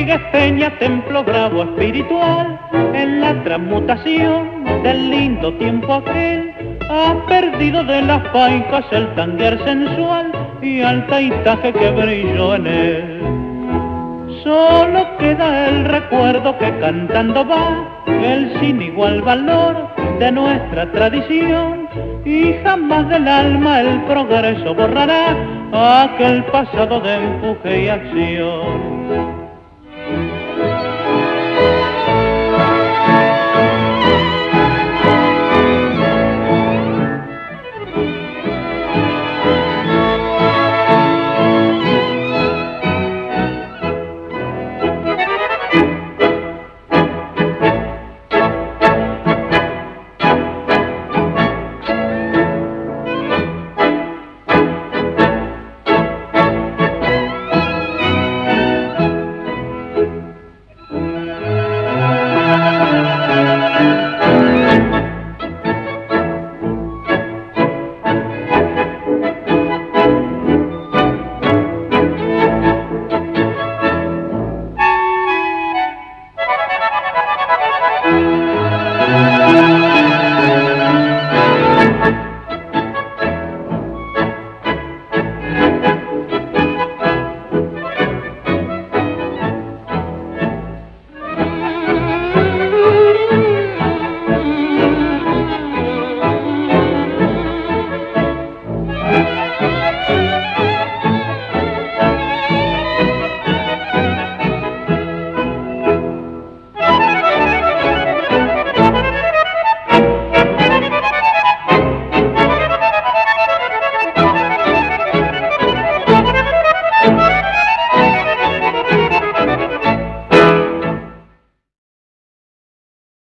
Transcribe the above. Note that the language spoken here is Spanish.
Rodríguez Peña, templo bravo espiritual, en la transmutación del lindo tiempo aquel, ha perdido de las paicas el tanguer sensual y al taitaje que brilló en él. Solo queda el recuerdo que cantando va el sin igual valor de nuestra tradición, y jamás del alma el progreso borrará aquel pasado de empuje y acción.